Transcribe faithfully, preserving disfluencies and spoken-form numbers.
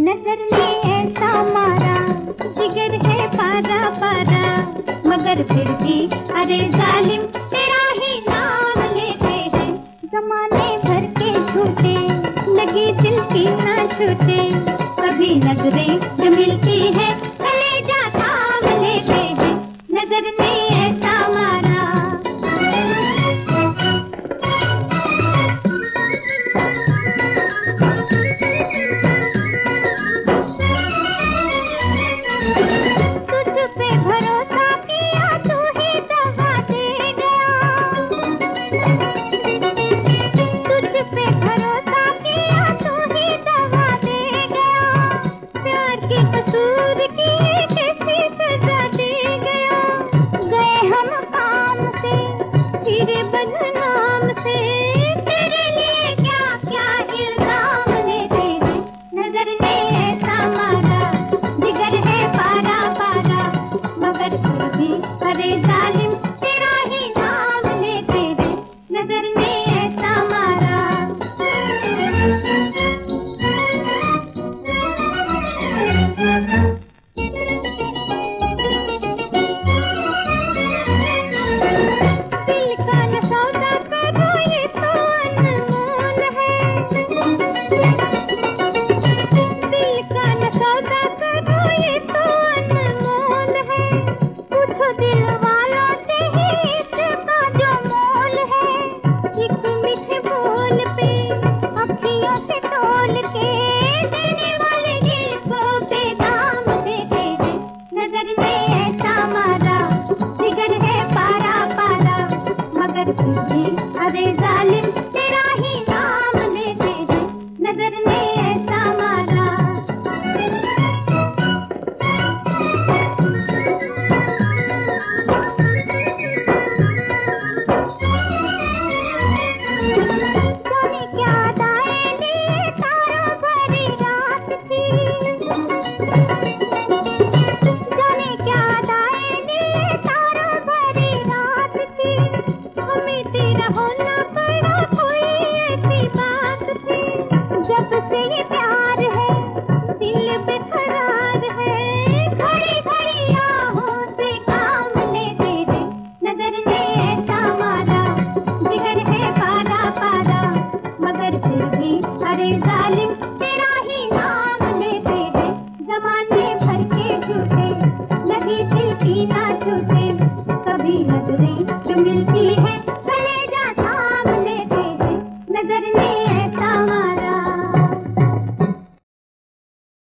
नजर ने ऐसा मारा, जिगर है पारा पारा, मगर फिर भी अरे जालिम तेरा ही नाम लेते हैं। जमाने भर के झूठे लगी दिल की ना छूटे, कभी नजरें जो मिलती है कलेजा थाम लेते हैं। नजर ने ऐसा मारा। बदनाम से तेरे लिए क्या क्या इल्जाम लेते हैं। नजर ने ऐसा मारा, जिगर है पारा पारा, मगर फिर भी अरे जालिम तेरा ही नाम लेते हैं। नजर ने ऐसा मारा। अरे जालिम तेरा ही नाम लेते हैं। नजर ने ऐसा मारा। जाने क्या दाएं लिए तारों भरी रात थी, जाने क्या दाएं लिए तारों भरी रात थी, हमें तेरा होना पड़ा कोई ऐसी बात थी। जब से ये प्यार है दिल बेकरार है, घड़ी घड़ी आहों से काम लेते हैं। नजर ने ऐसा मारा, जिगर है पारा पारा, मगर फिर भी अरे जालिम तेरा ही नाम लेते हैं। जमाने भर के झूठे लगी दिल की ना छूटे, कभी नजरें जो मिलती है कलेजा थाम लेते हैं। नजर ने ऐसा